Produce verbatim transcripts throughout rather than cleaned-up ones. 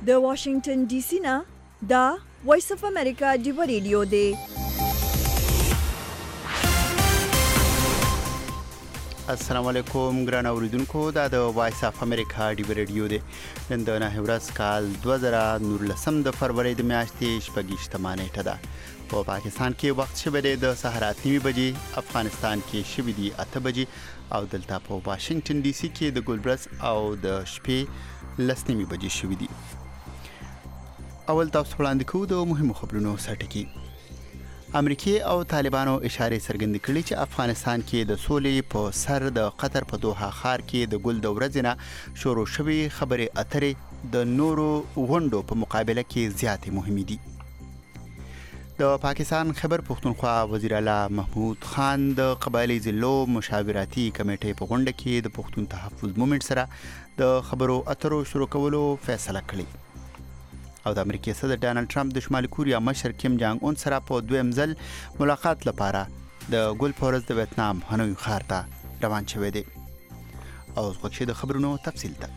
د واشنگټن ډي سي نه دا وایس اف امریکا ډیو ریډیو دی. السلام علیکم ګران اوریدونکو، دا د وایس اف امریکا ډیو ریډیو دی. نن د نهه ورځ کال دوه زره نولسم د فروری د میاشتې شپږیشتمه نیټه ده. په پاکستان کې وخت شوی دی د سهار اته نیمې بجې، افغانستان کې شوی دی اته بجې او دلته په واشنگټن ډي سي کې د ګلبرس او د شپې لس نیمې بجې شوی دی. اول تاسو وړاندې کوو د مهمو خبرونو سرټکی. امریکای او طالبانو اشاره څرګندې کړې چې افغانستان کې د سولې په سر د قطر په دوحه ښار کې د ګل د ورځې نه شروع شوې خبرې اترې د نورو غونډو په مقابله کې زیاتې مهمې دي. د پاکستان خیبر پختونخوا وزیر اعلی محمود خان د قبایلی ضلعو مشاوراتي کمیټې په غونډه کې د پښتون تحفظ مومنټ سره د خبرو اترو شروع کولو فیصله کړې. او د امریکای صدر ډانلډ ټرمپ د شمالي کوریا مشر کیم جانګ اون سره په دویم ځل ملاقات لپاره د ګل پورز د ویتنام هنوی ښار ته روان شوی دی. او غوښه د خبرونو تفصیل ته.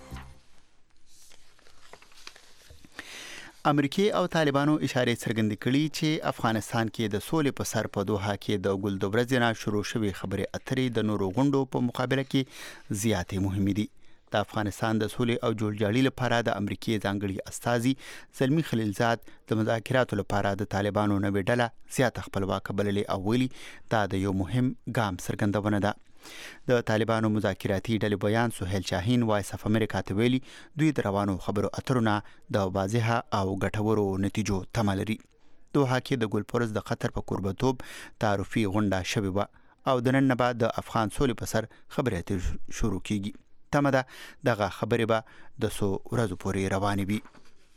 امریکای او طالبانو اشاره څرګندې کړې چې افغانستان کې د سولې په سر په دوحه کې د ګل د ورځې نه شروع شوې خبرې اترې د نورو غونډو په مقابله کې زیاتې مهمې دي. د افغانستان د سولې او جوړجاړي لپاره د امریکای ځانګړي استازي زلمی خلیلزاد د مذاکراتو لپاره د طالبانو نوې ډله زیات خپلواکه بللې او ویلي دا د یو مهم ګام څرګندونه ده. د طالبانو مذاکراتي ډلې بیان سهیل شاهین وایس اف امریکا ته ویلي دوی د روانو خبرو اترونه د واضحه او ګټورو نتیجو تمه لري. دوحه کې د ګل پورز د قطر په قربتوب تعارفي غونډه شوې وه او د نن نه بعد د افغان سولې په سر خبرې اترې شروع کیږي. تمه ده دغه خبرې به د څو ورځو پورې روانې وي.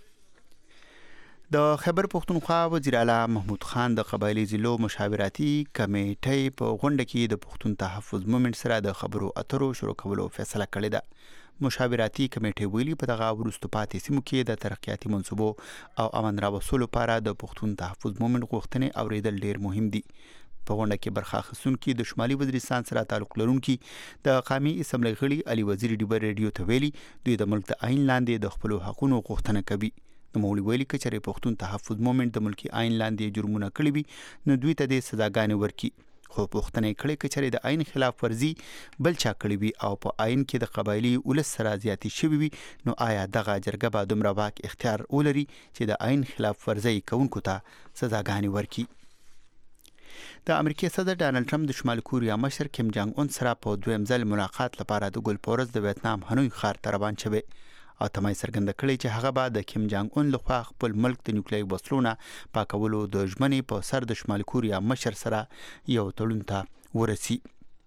د خیبر پختونخوا وزیر اعلی محمود خان د قبایلی ضلعو مشاوراتي کمیټې په غونډه کې د پښتون تحفظ مومنټ سره د خبرو اترو شروع کولو فیصله کړې ده. مشاوراتي کمیټې ویلي په دغه وروسته پاتې سیمو کې د ترقیاتي منصوبو او امن راوستلو لپاره د پښتون تحفظ مومنټ غوښتنې اوریدل ډیر مهم دي. په غونډه کې برخه اخیستونکي د شمالي وزیرستان سره تعلق لرونکي د قومي اسمبلی غړي علي وزیر ډیبر ریډیو ته ویلي دوی د ملک د آئین لاندې د خپل حقوقو غوښتنه کوي. د مولوی ویلي کچره پښتون تحفظ مومنټ د ملکی آئین لاندې جرمونه کړی وي نو دوی ته د سزاګانې ورکي، خو پښتنه کړي کچره د آئین خلاف ورزي بل چا کړی وي او په آئین کې د قبایلی ولس سره زیاتی شوی وي نو آیا دغه جرګه به دومره واک اختیار ولري چې د آئین خلاف ورزي کوونکو ته سزاګانې ورکي. د امریکای صدر ډانلډ ټرمپ د شمالي کوریا مشر کیم جانګ اون سره په دویم ځل ملاقات لپاره د ګل پورز د ویتنام هنوی ښار ته روان شوی او تمه څرګنده کړې چې هغه به د کیم جانګ اون لخوا خپل ملک د نیوکلیري وسلو نه پاکولو د ژمنې په سر د شمالي کوریا مشر سره یو تړون ته ورسي.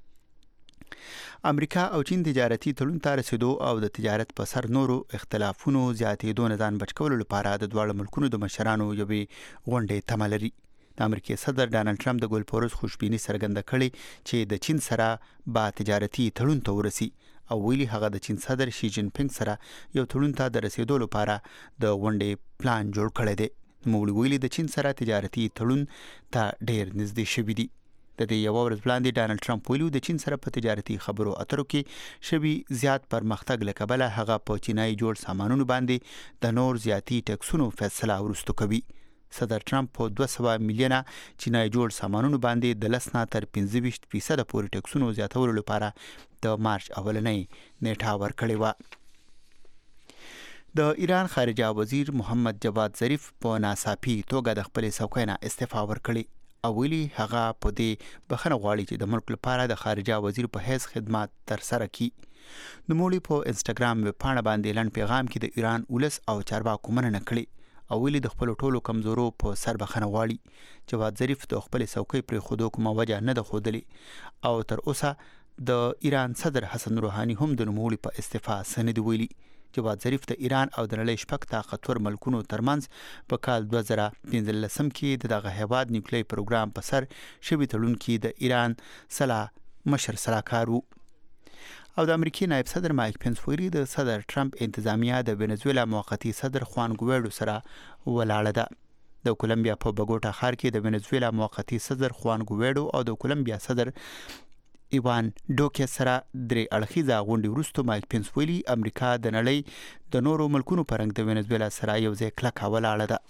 امریکا او چین تجارتي تړون ته رسیدو او د تجارت په سر نورو اختلافونو زیاتېدو نه ځان بچ کولو لپاره د دواړو ملکونو د مشرانو یوې غونډې تمه لري. د امریکای صدر ډانلډ ټرمپ د ګل پورز خوشبیني څرګنده کړې چې د چین سره با تجارتي تړون ته ورسي او ویلي هغه د چین صدر شي جین پینګ سره یو تړون ته د رسیدو لپاره د غونډې پلان جوړ کړی دی. نوموړي ویلي د چین سره تجارتي تړون ته ډیر نږدې شوي دي. د دې یو ورځ وړاندې ډانلډ ټرمپ ویلي د چین سره په تجارتي خبرو اترو کې شوي زیات پرمختګ له کبله هغه په چینایي جوړ سامانونو باندې د نور زیاتی ټکسونو فیصله وروسته کوي. صدر ټرمپ په دوه سوه میلیونه چینایي جوړ سامانونو باندې د لس نه تر پنځه ویشت فیصده پورې ټکسونو زیاتولو لپاره د مارچ اولنۍ نیټه ورکړې وه. د ایران خارجه وزیر محمد جواد ظریف په ناڅاپي توګه د خپلې څوکۍ نه استعفا ورکړې او ویلي هغه په دې بخښنه غواړي چې د ملک لپاره د خارجه وزیر په حیث خدمات ترسره کړي. نوموړي په انسټاګرام ویبپاڼه باندې لنډ پیغام کې د ایران ولس او چارواکو مننه کړې او ویلي د خپل ټولو کمزورو په سر بخښنه غواړي. جواد ظریف د خپل څوکۍ پرې خودو کومه وجه نه ده ښودلې او تر اوسه د ایران صدر حسن روحاني هم د نوموړي په استعفا څه نه دي ویلي. جواد ظریف د ایران او د نړۍ شپږ طاقتور ملکونو ترمنځ په کال دوه زره پنځلسم کې د دغه هیواد نیوکلیري پروګرام په سر شوي تړون کې د ایران سلا مشر سلاکار وو. او د امریکای نائب صدر مایک پنس ویلي د صدر ټرمپ انتظامیه د وینزویلا موقتی صدر خوان ګویډو سره ولاړه ده. د کولمبیا په بګوټا ښار کې د وینزویلا موقتی صدر خوان ګویډو او د کولمبیا صدر ایوان ډوکیس سره درې اړخیزه غونډې وروسته مایک پینس ویلي امریکا د نړۍ د نورو ملکونو په رنګ د وینزویلا سره یو ځای کلکه ولاړه ده.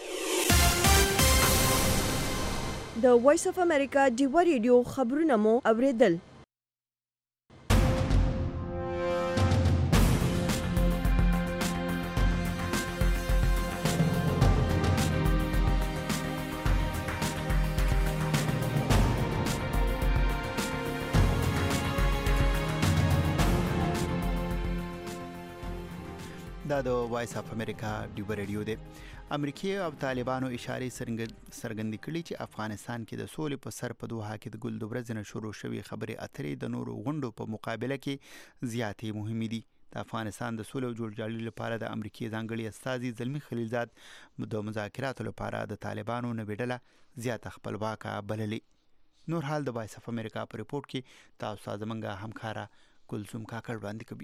د وایس اف امریکا ډیوا ریډیو خبرونه مو اوریدل. دا د وایس اف امریکا ډیوا ریډیو دی. امریکای او طالبانو اشاره څرګندې کړې چې افغانستان کې د سولې په سر په دوحه کې د ګل د ورځې نه شروع شوې خبرې اترې د نورو غونډو په مقابله کې زیاتې مهمې دي. د افغانستان د سولې او جوړجاړي لپاره د امریکای ځانګړي استازي زلمی خلیلزاد د مذاکراتو لپاره د طالبانو نوې ډله زیاته خپلواکه بللې. نور حال د وایس اف امریکا په ریپورت کې تاسو زمونږ همکاره کلثوم کاکړ وړاندې کوي.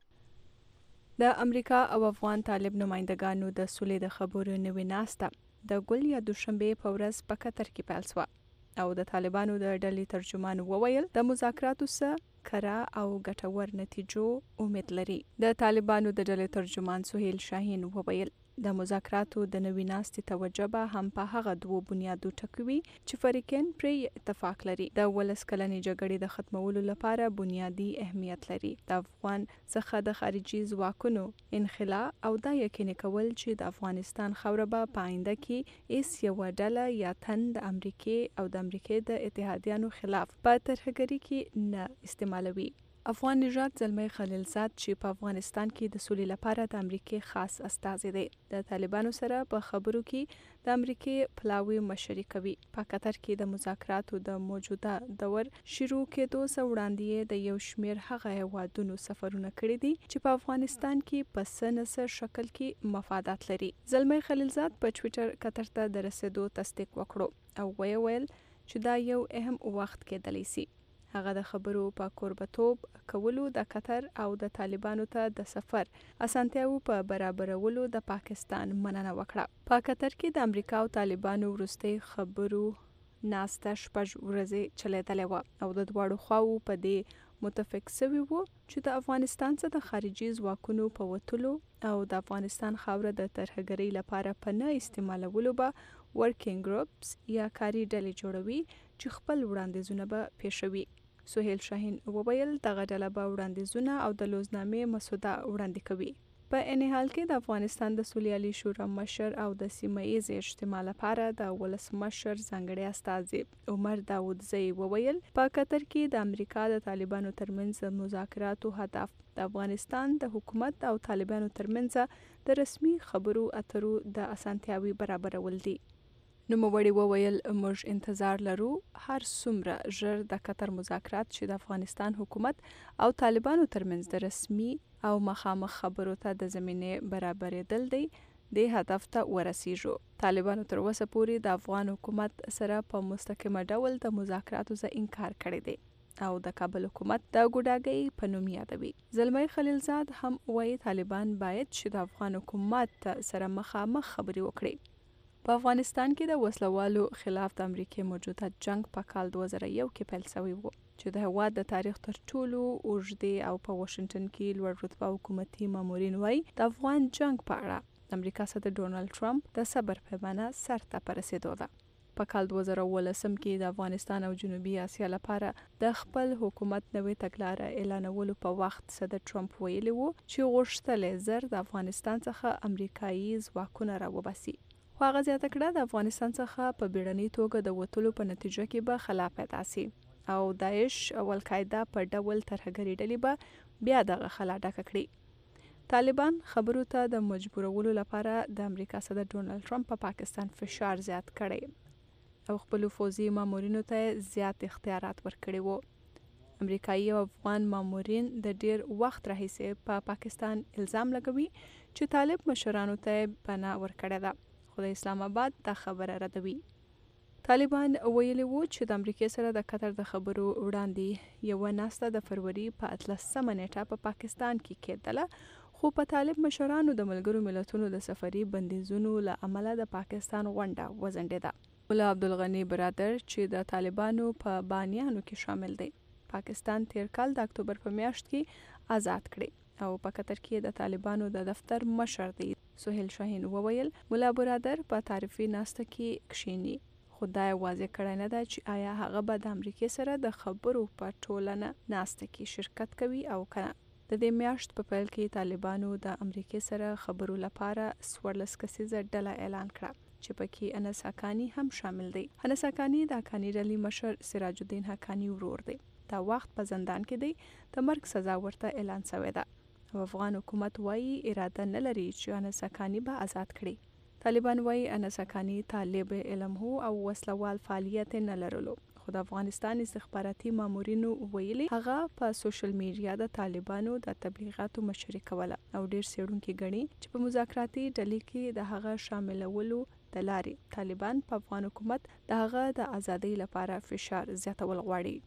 د امریکا او افغان طالب نمائندګانو د سولې د خبرو نوې ناسته د ګل یا دوشنبه په ورځ په قطر کې پیل شوه او د طالبانو د ډلې ترجمان وویل د مذاکراتو سره کره او ګټور نتیجو امید لري. د طالبانو د ډلې ترجمان سهیل شاهین وویل د مذاکراتو د نوې ناستې توجه به هم په هغه دوه بنیادو ټکوي چې فریقین پرې اتفاق لري. د ولس کلنې جګړې د ختمولو لپاره بنیادی اهمیت لري. د افغان څخه د خارجي ځواکونو انخلا او دا یقیني کول چې د افغانستان خاوره به په آینده کې هیڅ یوه ډله یا تن د امریکای او د امریکای د اتحادیانو خلاف په ترهګرۍ کې نه استعمالوي. افغان نژاد زلمی خلیلزاد چې په افغانستان کې د سولې لپاره د امریکای خاص استازی دی د طالبانو سره په خبرو کې د امریکای پلاوی مشري کوي. په قطر کې د مذاکراتو د موجوده دور شروع کېدو سره وړاندې د یو شمیر هغه هیوادونو سفرونه کړي دي چې په افغانستان کې په څه نه څه شکل کې مفادات لري. زلمی خلیلزاد په ټویټر قطر ته د رسیدو تصدیق وکړو او ویل چې دا یو اهم وخت کېدلی شي. هغه د خبرو په کوربتوب کولو د قطر او د طالبانو ته د سفر اسانتیاو په برابرولو د پاکستان مننه وکړه. په قطر کې د امریکا او طالبانو وروستي خبرو ناسته شپږ ورځې چلیدلې وه او د دواړو خواو په دې متفق شوي وو چې د افغانستان څخه د خارجي ځواکونو په وتلو او د افغانستان خاوره د ترهګرۍ لپاره په نه استعمالولو به ورکینګ ګروپس یا کاري ډلې جوړوي چې خپل وړاندیزونه به پیښوي. سهیل شاهین وویل دغه ډله به وړاندیزونه او د لوزنامې مسوده وړاندې کوي. په ان حال کې د افغانستان د سولیالي شورا مشر او د سیمه ییز اجتماع لپاره د ولسمشر ځانګړي استازي عمر داودزی وویل په قطر کې د امریکا د طالبانو ترمنځ د مذاکراتو هدف د افغانستان د حکومت او طالبانو ترمنځ د رسمي خبرو اترو د اسانتیاوي برابرول دي. نوموړي وویل موږ انتظار لرو هر څومره ژر د قطر مذاکرات چې د افغانستان حکومت او طالبانو ترمنځ د رسمي او مخامخ خبرو ته د زمینې برابرېدل دی د هدف ته ورسیږو. طالبانو تر اوسه پورې د افغان حکومت سره په مستقیمه ډول د مذاکراتو څخه انکار کړی دی او د کابل حکومت د ګوډاګۍ په نوم یادوي. زلمی خلیلزاد هم وایي طالبان باید چې د افغان حکومت سره مخامخ خبرې وکړي. په افغانستان کې د وسلوالو خلاف د امریکای موجوده جنگ په کال دوه زره یو کې پیل شوی و چې د هېواد د تاریخ تر ټولو اوږدې او په واشنګټن کې لوړ رتبه حکومتي مامورین وایي د افغان جنگ په اړه د امریکا سره د ډونالد ټرمپ د صبر پیمانه سر ته په رسېدو ده. په کال دوه زره اوولسم کې د افغانستان او جنوبي اسیا لپاره د خپل حکومت نوې تګلاره اعلانولو په وخت صدر ټرمپ ویلي و چې غوښتل زر د افغانستان څخه امریکایي ځواکونه راوباسي. خو هغه زیاته کړه د افغانستان څخه په بیړنۍ توګه د وتلو په نتیجه کې به خلا پیدا شي او داعش او القاعده په ډول ترهګرۍ ډلې به بیا دغه خلا ډکه کړي. طالبان خبرو ته د مجبورولو لپاره د امریکا صدر ډونالد ټرمپ په پا پاکستان فشار زیات کړي او خپل فوزي مامورینو ته زیات اختیارات ورکړي وو. امریکایي او افغان مامورین د ډیر وخت راهیسې په پا پاکستان الزام لګوي چې طالب مشرانو ته پناه ورکړې ده، خو د اسلام آباد دا خبره ردوي. طالبان ویلي وو چې د امریکای سره د قطر د خبرو وړاندې یو ناسته د فروری په اتلسمه نیټه په پاکستان کې کېدله، خو په طالب مشرانو د ملګرو ملتونو د سفري بندیزونو له امله د پاکستان غونډه وځنډېده. مولا عبدالغني برادر چې د طالبانو په بانیانو کې شامل دی پاکستان تیر کال د اکتوبر په میاشت کې آزاد کړي او په قطر کې د طالبانو د دفتر مشر دی سهیل شاهین وویل مولا برادر په تعریفي ناسته کې کښینی خدای واضح کړی نه ده چې آیا هغه به د امریکای سره د خبرو په ټولنه ناسته کې شرکت کوي او کنه. د دې میاشت په پیل کې طالبانو د امریکای سره خبرو لپاره څوارلس کسیزه ډله اعلان کړه چې پکې انس حقانی هم شامل دی. انس حقانی د حقانی ډلې مشر سراج الدین حقانی ورور دی. دا وخت په زندان کې دی د مرګ سزا ورته اعلان شوې ده او افغان حکومت وايي اراده نه لري چې انس حقانی به آزاد کړي. طالبان وايي انس حقانی طالب علم هو او وسلوال فعالیت نه لرلو خو د افغانستان استخباراتي مامورینو ویلي هغه په سوشل میډیا د طالبانو د تبلیغاتو مشري کوله او ډیر څېړونکي ګڼي چې په مذاکراتي ډلې کې د هغه شاملولو د لارې طالبان په افغان حکومت د هغه د ازادۍ لپاره فشار زیاتول غواړي.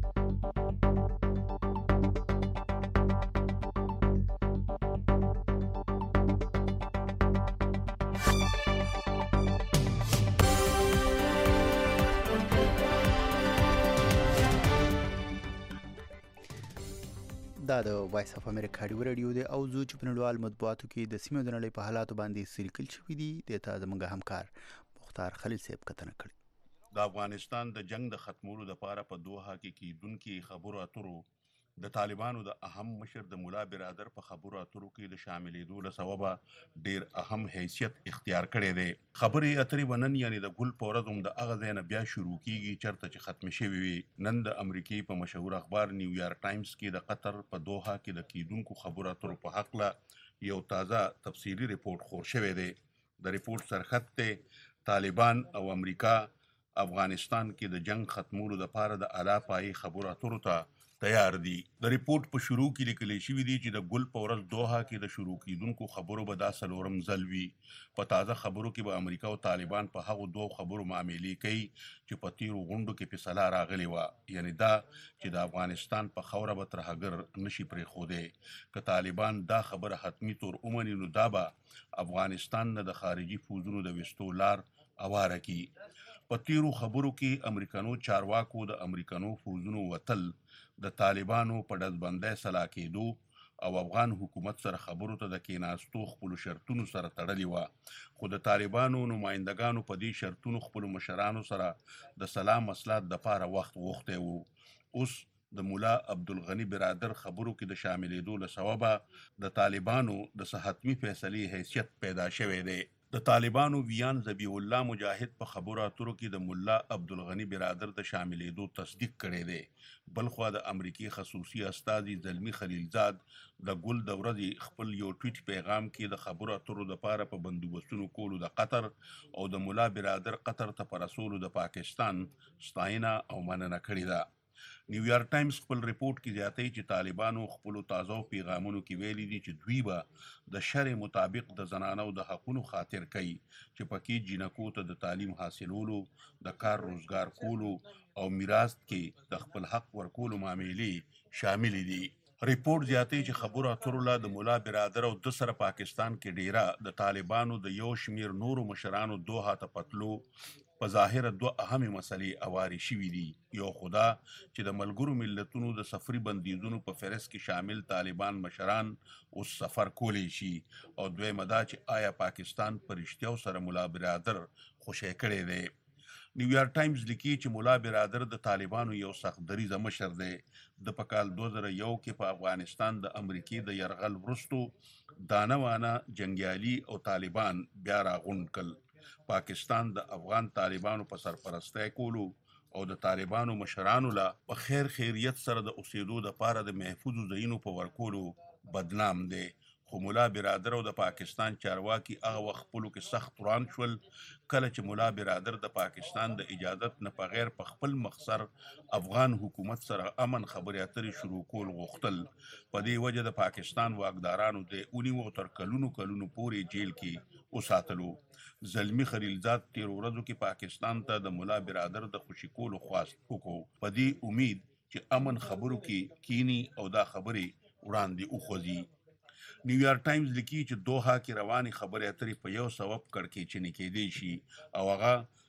دا د وایس اف امریکا رادیو دی او زو چې په نړیوال مطبوعاتو کې د سیمې د نړۍ په حالاتو باندې سریکل شوي دي د تا زموږ همکار مختار خلیل صاحب کتنه کړي. د افغانستان د جنگ د ختمولو لپاره په دوحه کې کیدونکو خبرو اترو د طالبانو د اهم مشر د مولا برادر په خبرو اترو کې د شاملېدو له سببه ډیر اهم حیثیت اختیار کړی دی. خبرې اترې ونن یعنی د ګل په ورځ هم د هغه ځای نه بیا شروع کیږي چېرته چې ختم شوي وي. نن د امریکې په مشهور اخبار نیویارک ټایمز کې د قطر په دوحه کې د کیدونکو خبرو اترو په هکله یو تازه تفصیلي ریپورت خور شوی دی. د ریپورت سرخط دی طالبان او امریکا افغانستان کې د جنگ ختمولو لپاره د اعلی پایې خبرو اترو ته تیار دي. د ریپورت په شروع کې لیکل شوی دی چې د ګل په ورځ دوحه کې د شروع کیدونکو خبرو به دا څلورم ځل وي. په تازه خبرو کې به امریکا او طالبان په هغو دوو خبرو معاملې کوي چې په تیرو غونډو کې فیصله راغلې وه، یعنی دا چې د افغانستان په خاوره به ترهګر نشي پرېښودی. که طالبان دا خبره حتمي طور ومني نو دا به افغانستان نه د خارجي فوزونو د ویستو لار اواره کی. په تیرو خبرو کې امریکانو چارواکو د امریکانو فوزونو وتل د طالبانو په ډزبندۍ سلا کېدو او افغان حکومت سره خبرو ته د کېناستو خپلو شرطونو سره تړلې وه. خو د طالبانو نمایندګانو په دې شرطونو خپلو مشرانو سره د سلام مصلحت دپاره وخت غوښتی و. اوس د مولا عبدالغني برادر خبرو کې د شاملېدو له سببه د طالبانو د څه حتمي فیصلې حیثیت پیدا شوی دی. د طالبانو ویان ذبیح الله مجاهد په خبرو اترو کې د مولا عبدالغني برادر د شاملېدو تصدیق کړی دی. بلخوا د امریکې خصوصي استازي زلمی خلیلزاد د ګل د ورځې خپل یو ټویټ پیغام کې د خبرو اترو لپاره په بندوبستونو کولو د قطر او د مولا برادر قطر ته په رسولو د پاکستان ستاینه او مننه کړې ده. نیویارک ټایمز خپل ریپورت کې زیاتوي چې طالبانو خپلو تازه پیغامونو کې ویلي دي چې دوی به د شرع مطابق د زنانو د حقونو خاطر کوي چې پکې جینکو ته د تعلیم حاصلولو، د کار روزګار کولو او میراث کې د خپل حق ورکولو معاملې شامل دي. ریپورت زیاتوي چې خبرو اترو لا د مولا برادر او د سره پاکستان کې ډیره د طالبانو د یو شمیر نورو مشرانو دوحه ته پتلو په ظاهره دوه اهمې مسلې اوارې شوي دي. یو خدا چې د ملګرو ملتونو د سفري بندیزونو په فهرست کې شامل طالبان مشران اوس سفر کولی شي، او دویمه دا چې آیا پاکستان په رښتیا سره مولا برادر خوشی کړی دی. نیویارک ټایمز لیکي چې مولا برادر د طالبانو یو سخت دریځه مشر دی. د په کال دوه زره یو کې په افغانستان د امریکې د یرغل وروستو دانه وانه جنګیالي او طالبان بیا راغونډ کړل. پاکستان د افغان طالبانو په سرپرستی کولو او د طالبانو مشرانو لا په خیر خیریت سره د اوسېدو دپاره د محفوظو ځایونو په ورکولو بدنام دی. خو مولا برادر او د پاکستان چارواکي هغه وخت خپلو کې سخت روان شول کله چې مولا برادر د پاکستان د اجازت نه په غیر په خپل مخسر افغان حکومت سره امن خبرې اترې شروع کول غوښتل. په دې وجه د پاکستان واکدارانو د ونیو او تر کلونو کلونو پورې جیل کې وساتلو. زلمی خلیلزاد تیرو ورځو کې پاکستان ته د مولا برادر د خوشي کولو خواست وکړو په دې امید چې امن خبرو کې کینی او دا خبرې وړاندې وخوځي. نیویارک ټایمز لیکي چې دوحه کې روانې خبرې اترې په یو سبب کړکېچنې کېدی شي او هغه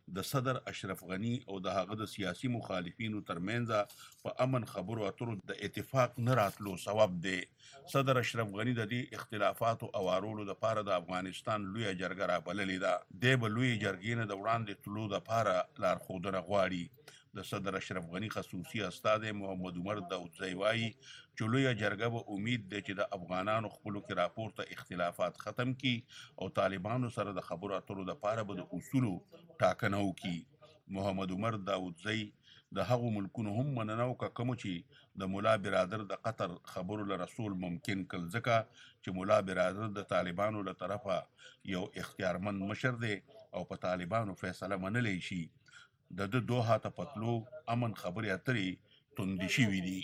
د صدر اشرف غنی او د هغه د سیاسي مخالفینو ترمنځ په امن خبرو اترو د اتفاق نه راتلو سبب دی. صدر اشرف غنی د دې اختلافاتو اوارولو لپاره د افغانستان لویه جرګه رابللې ده. دی به لویې جرګې نه د وړاندې تلو لپاره لارښودنه غواړي. د صدر اشرف غنی خصوصي استازی محمد عمر داودزی وایي چې لویه جرګه به امید دی چې د افغانانو خپلو کې راپورته اختلافات ختم کړي او طالبانو سره د خبرو اترو لپاره به د اصولو ټاکنه وکړي. محمد عمر داودزی د هغو ملکونو هم مننه وکړه کومو چې د ملا برادر د قطر خبرو له رسول ممکن کړل، ځکه چې ملا برادر د طالبانو له طرفه یو اختیارمند مشر دی او په طالبانو فیصله منلی شي. د د دوحه ته پتلو امن خبرې اترې توندې شوي دي.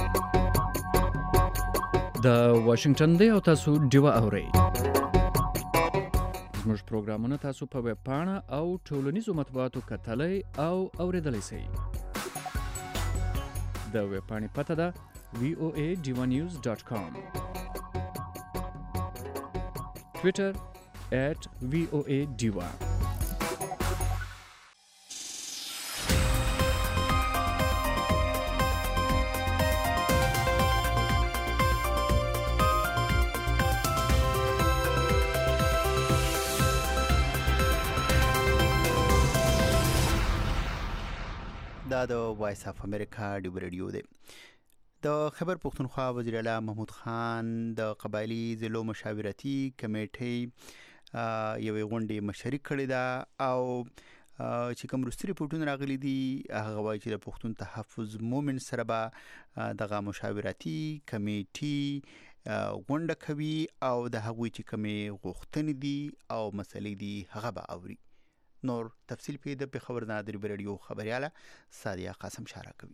د واشنگټن دی او تاسو ډیوه اورئ. زموږ پروګرامونه تاسو په ویب پاڼه او ټولنیزو مطبوعاتو کتلی او اوریدلی شئ. د ویب پاڼې پته ده وی او ای ډیوه نیوز ډاټ کام، ټویټر ایټ وی او ای ډیوه. دا د وایس اف امریکا ډیو ریډیو دی. د خیبر پختونخوا وزیر اعلی محمود خان د قبایلی ضلعو مشاورتي کمیټې یوې غونډې مشري کړې ده او چې کوم وروستي ریپورټونه راغلي دي هغه وایي چې د پښتون تحفظ مومن سره به دغه مشاورتي کمیټې غونډه کوي او د هغوی چې کومې غوښتنې دي او مسلې دي هغه به اوري. نور تفصیل په د پېښور نه د ریډیو خبرياله سادیه قاسم شارع کوي.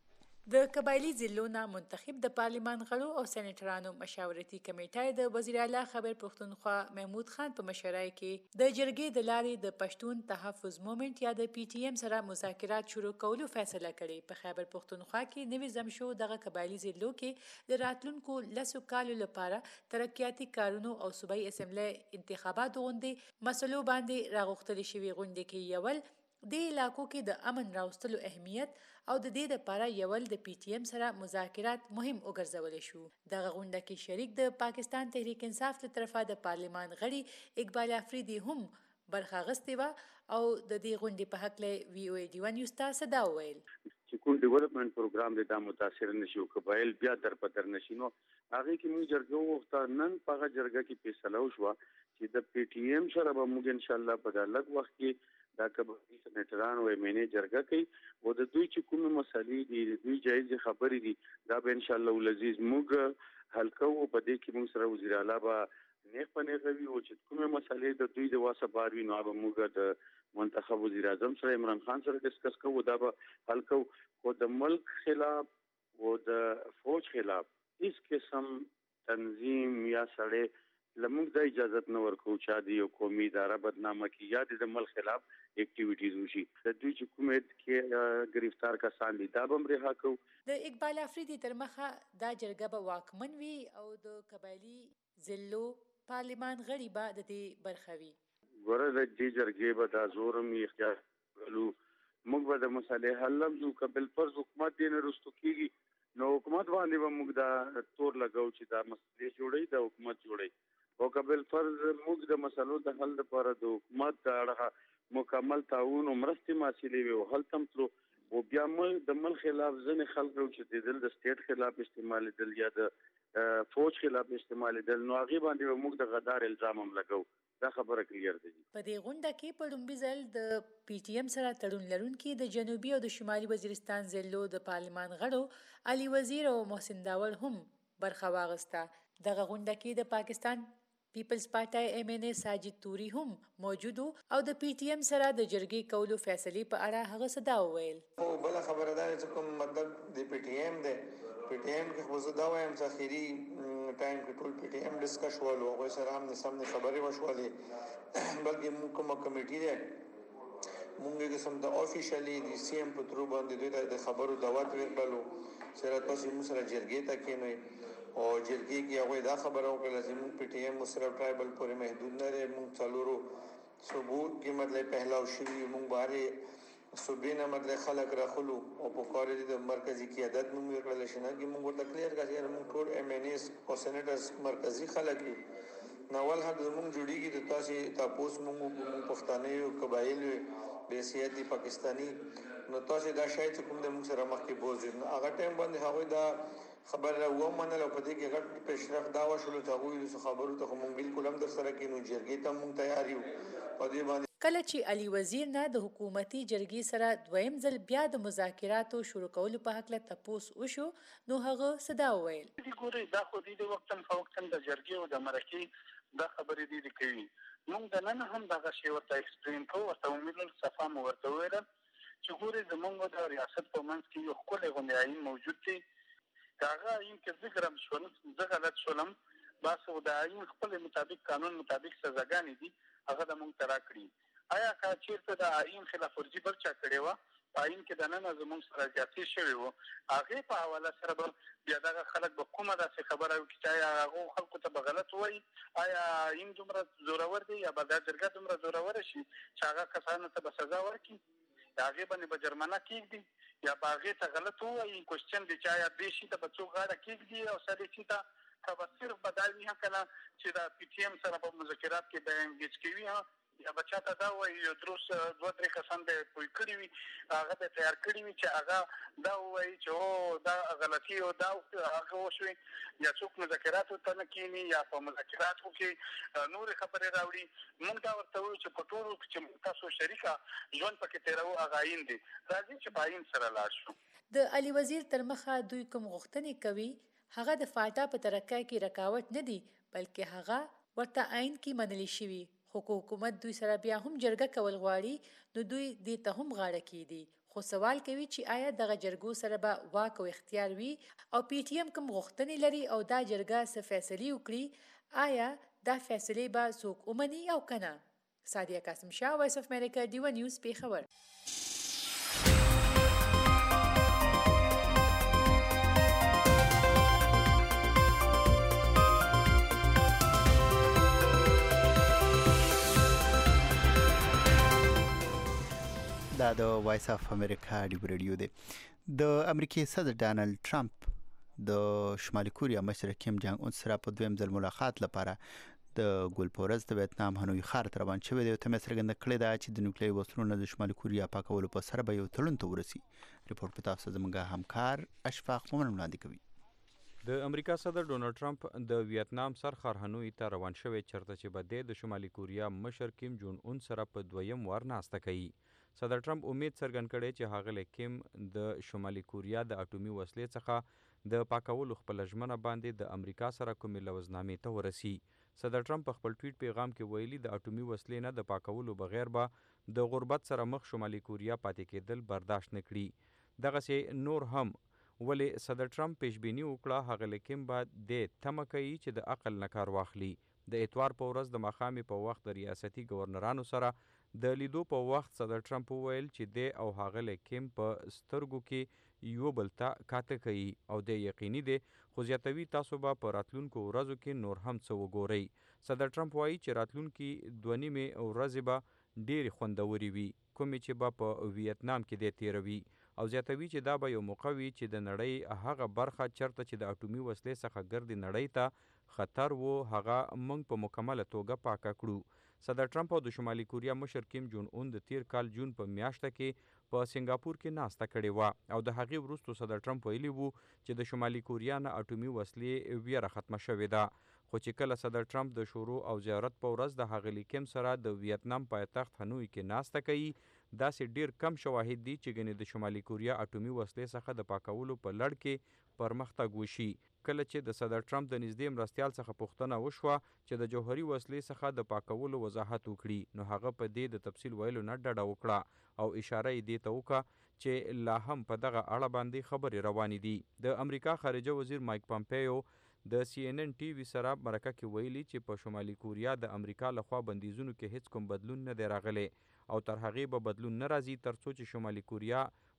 د قبایلی ضلعو نه منتخب د پارلیمان غړو او سېنیټرانو مشاورتي کمیټه د وزیر اعلی خیبر پختونخوا محمود خان په مشرۍ کې د جرګې د لارې د پښتون تحفظ مومنت یا د پی ټی ایم سره مذاکرات شروع کولو فیصله کړې. په خیبر پختونخوا کې نوي زم شو دغه قبایلی ضلعو کې د راتلونکو لسو کالو لپاره ترقیاتي کارونو او صوبایي اسمبلی انتخاباتو غونډې مسلو باندې راغوښتل شوي. غونډې کې یول د علاقو کې د امن راوستلو اهمیت او د دې لپاره یول د پی ټی ایم سره مذاکرات مهم وګرځول شو. دغه غونډه کې شریک د پاکستان تحریک انصاف له طرفه د پارلیمان غړي اقبال افریدي هم برخه اخیستې وه او د دې غونډې په هکله وی او ای ډیوه نیوز ته څه دا وویل چې کوم ډیولپمنٹ پروګرام دی دا متاثر نشي او قبایل بیا در په در نشي. نو هغه کې موږ جرګه وغوښته نن په هغه جرګه کې فیصله وشوه چې د پی ټی ایم سره به موږ ان شاء الله په دغه لږ وخت کې دا قبایلی سېنیټران او ایم ان ای جرګه کوي او د دوی چې کومه مسلې دي د دوی جایز خبرې دي دا به ان شاء الله ولعزیز موږ حل کوو. په دې کې موږ سره وزیر اعلی به نیغ په نیغ وي او چې کومه مسلې د دوی د واسه بار وي نو به موږ د منتخب وزیر اعظم سره عمران خان سره ډسکس کوو دا به حل کوو. خو د ملک خلاف او د فوج خلاف هیڅ قسم تنظیم یا سړی لمونږ د اجازت نه ورکو چې د یو قومي اداره بدنامه کی یا د ملک خلاف اکټیویټیز وشي. د دوی چې کومه کې گرفتار کسان دي دا به هم رها کوو. د اقبال افریدي تر مخه دا جرګه به واکمن وي او د قبایلی ضلعو پارلیمان غړي به د دې برخه وي. ګوره د دې جرګې به دا زورم اختیار کړو موږ به د مسلې حل لمزو قبل فرض حکومت دې نه رستو کیږي نو حکومت باندې به موږ دا تور لګاو چې دا مسلې جوړي د حکومت جوړي او قبل فرض موږ د مسلو د حل لپاره د حکومت د اړه مکمل تعاون او مرستې ماسلې وي او حل تم تلو او بیا موږ د مل خلاف ځنې خلک چې د دل د سټیټ خلاف استعمال دل یا د فوج خلاف استعمال دل نو هغه باندې موږ د غدار الزام هم لګاو. دا خبره کلیر ده. په دې غونډه کې په لومړي ځل د پی ټی ایم سره تړون لرونکي د جنوبي او د شمالي وزیرستان ضلعو د پارلیمان غړو علي وزیر او محسن داول هم برخه واغسته. دغه غونډه کې د پاکستان پیپلز پارټي ایم ان ای ساجد توري هم موجود او د پی ټی ایم سره د جرګې کولو فیصلې په اړه هغه صدا وویل. او بل خبره ده چې کوم مطلب د پی ټی ایم ده پی ټی ایم کې خو زه دا وایم چې اخیری ټایم کې ټول پی ټی ایم ډسکس شول او سره هم سم خبرې وشولې بلکې موږ کومه کمیټي ده موږ یې سم د افیشلی د سی ایم په ترو باندې د خبرو دعوت ورکړو سره تاسو موږ سره جرګې ته کېنوي او جرګې کې هغه دا خبره وکړه چې موږ پی ټی ایم سره ټرایبل پورې محدود نه دی موږ څلورو صوبو کې مطلب پهلاو شوي مونږ باره صوبې نه مطلب خلک راخلو او په کار دي د مرکزی قیادت نوم ورکړل شي نه کې مونږ ورته کلیر کړی مونږ ټول ایم ان ایس او سېنیټرز مرکزی خلک دي ناول حق زمونږ جوړیږي د تاسو تاسو مونږ پښتانه یو قبایل به سیادي پاکستانی نو تاسو دا شای چې کوم د موږ سره مخ کې بوزي نو هغه ټیم باندې هغه دا خبر و منل په دې کې غټ پیشرفت دا وشول ته غوښتل خبرو ته مونږ بالکل هم در سره کې نو جرګې ته مونږ تیار یو په دې باندې کله چې علي وزیر نه د حکومتي جرګې سره دویم ځل بیا د مذاکراتو شروع کولو په حق له تپوس وشو نو هغه صدا وویل دې ګوري دا خو دې وختن په وختن د جرګې او د مرکې دا خبرې دي کوي مونږ د نن هم دغه شی ورته ایکسپلین کوو ورته امید صفه مو ورته ویل چې ګوري زمونږ د ریاست په منځ کې یو خپل غونډه موجود دي هغه این کې ذکر هم شول زه غلط شولم بس د آئین خپل مطابق قانون مطابق سزاګانې دي هغه د مونږ ترا کړی آیا کا چیرته د آئین خلاف ورزي بل چا کړی و آئین کې د نن زموږ سره زیاتې شوی و هغه په حواله سره به بیا دغه خلک به کومه داسې خبره وکړي چې هغه خلکو ته به غلط وایي آیا آئین دومره زورور دی یا به دا جرګه دومره زورور شي چې هغه کسانو ته به سزا ورکړي هغه باندې به جرمانه کیږي یا به هغه ته غلط وایي کوشچن دی چې آیا دې شي ته به څوک غاړه کیږي او سړی شي ته که به صرف بدل نه کله چې د پی ټی ایم سره په مذاکرات کې به انګیج کوي یا بچا ته دا وایي دروس دوه درې کسان به پوي کړی وي هغه به تیار کړی وي چې هغه دا وایي چې او دا غلطي او دا هغه وشوي یا څوک مذاکرات ته نه کینی یا په مذاکراتو کې نور خبرې راوړي موږ دا ورته وایو چې په ټولو چې تاسو شریکه ژوند پکې تیرو هغه آئین دي راځي چې په آئین سره لاړ شو د علي وزیر تر مخه دوی کوم غوښتنې کوي هغه د فاټا په ترقۍ کې رکاوټ نه دی بلکې هغه ورته آئین کې منل شوی خو حکومت دوی سره بیا هم جرګه کول غواړي نو دوی دې ته هم غاړه کیدي خو سوال کوي چې آیا دغه جرګو سره به واک او اختیار وي او پی ټی ایم کوم غوښتنې لري او دا جرګه څه فیصله وکړي آیا دا فیصله به څوک ومني او کنه سادیه قاسم شاه وایس اف امریکا ډیو نیوز پیښور دا د وایس اف امریکا ډیو ریډیو دی د امریکای صدر ډانلډ ټرمپ د شمالي کوریا مشر کیم جانګ اون سره په دویم ځل ملاقات لپاره د ګلپورز د ویتنام هنوي ښار ته روان شوی دی او تم سرګند کړی دا چې د نیوکلیري وسلو د شمالي کوریا پاکولو په سر به یو تړون ته ورسي ریپورت په تاسو زموږه همکار اشفاق مومن وړاندې کوي د امریکا صدر ډونلډ ټرمپ د ویتنام سرخر هنوي ته روان شوی چرته چې بده د شمالي کوریا مشر کیم جون اون سره په دویم وار ناسته کوي صدر ټرمپ امید څرګند کړي چې هغه کیم د شمالي کوریا د اټومي وسلې څخه د پاکولو خپل ژمنه باندې د امریکا سره کومې لوزنامې ته ورسي صدر ټرمپ په خپل ټویټ پیغام کې ویلي د اټومي وسلې نه د پاکولو بغیر به د غربت سره مخ شمالي کوریا پاتې کېدل برداشت نه کړي دغه سي نور هم ولی صدر ټرمپ پیشبینی وکړه هغه کیم بعد د تمه کوي چې د عقل نه کار واخلي د اتوار په ورځ د مخامي په وخت د ریاستي گورنرانو سره د لیدو په وخت صدر ټرمپ ویل چې د او هغه کیم په سترګو کې یو بل ته کاته کوي او د یقیني دي خو زیاتوي تاسو به په راتلونکو ورځو کې نور هم څه وګورئ صدر ټرمپ وایي چې راتلونکي دوه نیمه ورځې به ډېر خوندوري وي کومې چې به په ویتنام کې د تیروي او زیاتوي چې دا به یو موقع وي چې د نړۍ هغه برخه چرته چې د اټومي وسلې څخه ګرځي نړۍ ته خطر وو هغه موږ په مکمله توګه پاکه کړو صدر ټرمپ او د شمالي کوریا مشر کیم جون اون د تیر کال جون په میاشت کې په سنگاپور کې ناسته کړې و او د هغې وروسته صدر ټرمپ ویلي وو چې د شمالي کوریا نه اټومي وسلې ویره ختمه شوې ده خو چې کله صدر ټرمپ د شروع او زیارت په ورځ د هغه کیم سره د ویتنام پایتخت هنوي کې ناسته کوي داسې ډیر کم شواهد دي چې ګنې د شمالي کوریا اټومي وسلې څخه د پاکولو په لړ کې پرمختګ وشي کله چې د صدر ټرمپ د نږدې مرستیال څخه پوښتنه وشوه چې د جوهري وسلې څخه د پاکولو وضاحت وکړي نو هغه په دې د تفصیل ویلو نه ډډه وکړه او اشاره یې دې ته وکړه چې لا هم په دغه اړه باندې خبرې روانې دي د امریکا خارجه وزیر مایک پامپیو د سی ان ان ټي وي سره مرکه کې ویلي چې په شمالي کوریا د امریکا لخوا بندیزونو کې هیڅ کوم بدلون نه دی راغلی او تر هغې به بدلون نه راځي تر څو چې شمالي کوریا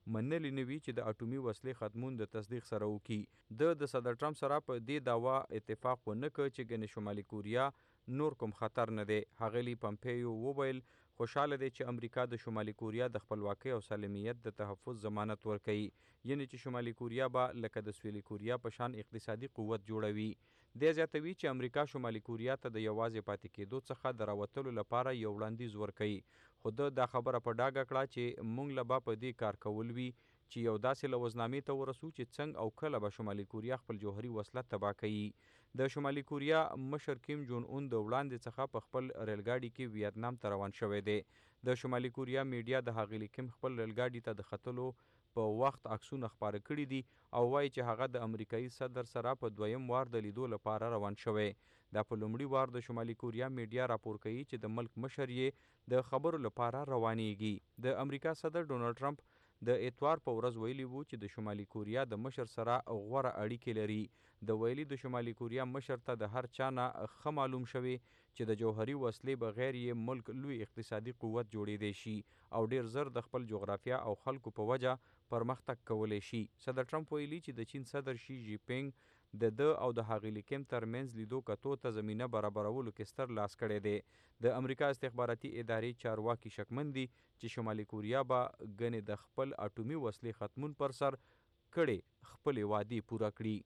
منلی نه وي چې د اټومي وسلې ختمون د تصدیق سره وکړي. د د صدر ټرمپ سره په دې دعوا اتفاق ونه کړ چې ګنې شمالي کوریا نور کوم خطر نه دی. ښاغلي پمپیو وویل خوشحاله دی چې امریکا د شمالي کوریا د خپلواکۍ او سالمیت د تحفظ ضمانت ورکوي، یعنی چې شمالي کوریا به لکه د سویلي کوریا په شان اقتصادي قوت جوړوي. دی زیاتوي چې امریکا شمالي کوریا ته د یوازې پاتې کېدو څخه د راوتلو لپاره یو وړاندیز ورکوي، خو ده دا خبره په ډاګه کړه چې موږ له به په دې کار کول وي چې یو داسې لوزنامې ته ورسو چې څنګه او کله به شمالي کوریا خپل جوهري وسله تباه کوي. د شمالي کوریا مشر کیم جون اون د وړاندې څخه په خپل ریلګاډي کې ویتنام ته روان شوی دی. د شمالي کوریا میډیا د ښاغلي کیم خپل ریلګاډي ته د ختلو په وخت عکسونه خپاره کړي دي او وایي چې هغه د امریکایي صدر سره په دویم وار د لیدو لپاره روان شوی. دا په لومړي وار د شمالي کوریا میډیا راپور کوي چې د ملک مشر یې د خبرو لپاره روانیږي. د امریکا صدر ډونالډ ټرمپ د اتوار په ورځ ویلي وو چې د شمالي کوریا د مشر سره غوره اړیکې لري. د ویلي د شمالي کوریا مشر ته د هر چا نه ښه معلوم شوی چې د جوهري وسلې بغیر یې ملک لوی اقتصادي قوت جوړیدی شي او ډیر زر د خپل جغرافیا او خلکو په وجه پرمختګ کولی شي. صدر ټرمپ ویلي چې د چین صدر شي جی پینګ د ده او د ښاغلي کیم ترمنځ لیدو کتو ته زمینه برابرولو کې ستر لاس کړی دی. د امریکا استخباراتي ادارې چارواکي شکمن دي چې شمالي کوریا به ګنې د خپل اټومي وسلې ختمون پر سر کړي خپلې وعدې پوره کړي.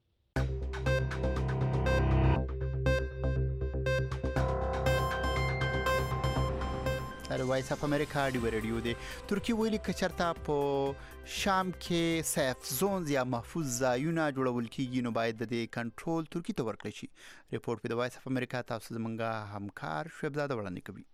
د وایس اف امریکا ډیو ریډیو دی. ترکیه ویلي که چېرته په شام کې سیف زونز یا محفوظ ځایونه جوړول کېږي نو باید د دې کنټرول ترکیه ته ورکړی شي. ریپورټ په د وایس اف امریکا تاسو زمونږ همکار شعبزاده وړاندې کوي.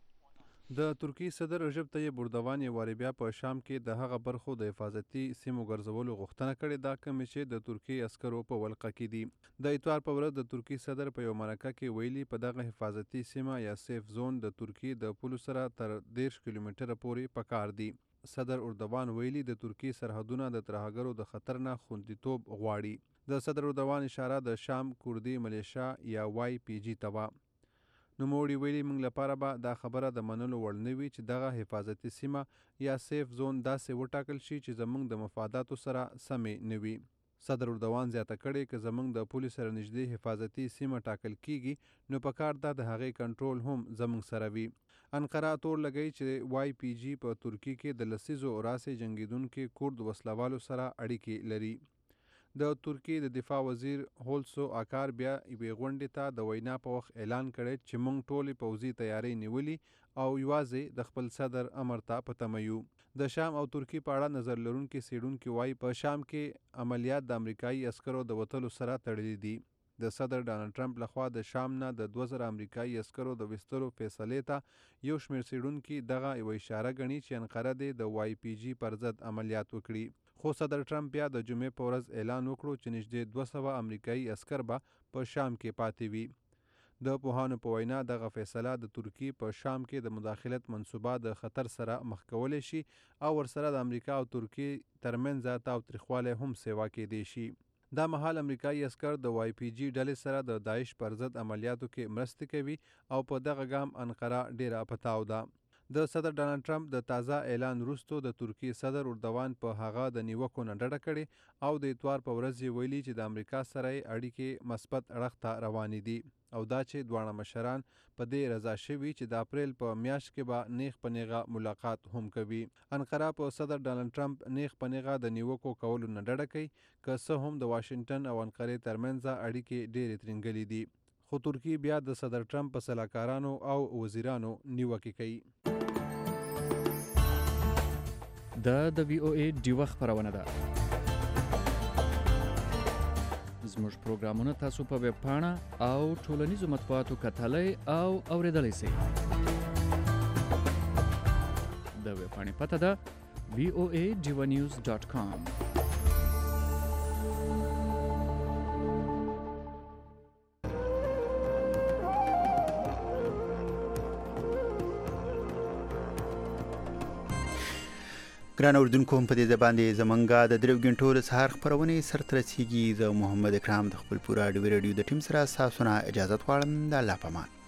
د ترکیې صدر رجب طیب اردوان یې وارې بیا په شام کې د هغه برخو د حفاظتي سیمو ګرځولو غوښتنه کړې ده کومې چې د ترکیې عسکرو په ولقه کې دي. د اتوار په ورځ د ترکیې صدر په یو مرکه کې ویلي په دغه حفاظتي سیمه یا سیف زون د ترکیې د پولو سره تر دېرش کیلومتره پورې پکار دي. صدر اردوان ویلي د ترکیې سرحدونه د ترهګرو د خطر نه خوندیتوب غواړي. د صدر اردوان اشاره د شام کوردي ملیشا یا وای پی جی ته وه. نوموړي ویلي موږ لپاره به دا خبره د منلو وړ نه وي چې دغه حفاظتي سیمه یا سیف زون داسې وټاکل شي چې زموږ د مفاداتو سره سمې نه وي. صدر اردوان زیاته کړې که زموږ د پولې سره نږدې حفاظتي سیمه ټاکل کیږي نو پکار ده د هغې کنټرول هم زموږ سره وي. انقره تور لګی چې وای پی جی په ترکیې کې د لسیزو راسې جنګیدونکو کورد وسلوالو سره اړیکې لري. د ترکیې د دفاع وزیر هولسو آکار بیا یوې غونډې ته د وینا په وخت اعلان کړی چې موږ ټولې پوځي تیاری نیولي او یوازې د خپل صدر امر ته په تمه یو. د شام او ترکیې په اړه نظر لرونکي څېړونکي وایي په شام کې عملیات د امریکایي عسکرو د وتلو سره تړلي دي. د صدر ډانلډ ټرمپ لخوا د شام نه د دوه زره امریکایي عسکرو د ویستلو فیصلې ته یو شمېر څېړونکي دغه یوه اشاره ګڼي چې انقره دې د وای پی جي پر ضد عملیات وکړي. خو صدر ټرمپ بیا د جمعې په ورځ اعلان وکړو چې نږدې دوه سوه امریکایي عسکر به په شام کې پاتې وي. د پوهانو په وینا دغه فیصله د ترکیې په شام کې د مداخلت منصوبه د خطر سره مخ کولی شي او ورسره د امریکا او ترکیې ترمنځ تاوتریخوالی هم سیوا کېدی شي. دا مهال امریکایي عسکر د وای پی جي ډلې سره د داعش پر ضد عملیاتو کې مرستې کوي او په دغه ګام انقره ډیره پتاو ده. د صدر ډانلډ ټرمپ د تازه اعلان وروسته د ترکیې صدر اردوان په هغه د نیوکو نه ډډه کړې او د اتوار په ورځ یې ویلي چې د امریکا سره یې اړیکې مثبت اړخ ته روانې دي او دا چې دواړه مشران په دې رضا شوي چې د اپریل په میاشت کې به نیغ په نیغه ملاقات هم کوي. انقره په صدر ډانلډ ټرمپ نیغ په نیغه د نیوکو کولو نه ډډه کوي که څه هم د واشنګټن او انقرې ترمنځ اړیکې ډېرې ترنګلې دي. خو ترکیې بیا د صدر ټرمپ په سلاکارانو او وزیرانو نیوکې کوي. دا د وی او ای ډیوه خپرونه ده. زموږ پروګرامونه تاسو په ویب پاڼه او ټولنیزو مطبوعاتو کتلی او اوریدلی سئ. د ویب پاڼې پته ده وی او ای ډیوه نیوز ډاټ کام. ګران اردوونکو په دې باندې زمونږ د دریو غنټو د سهار خپرونې سرته رسیږي. زه محمد اکرام د خپل پوره ډیو ریډیو د ټیم سره ستاسو نه اجازه غواړم. د الله په امان.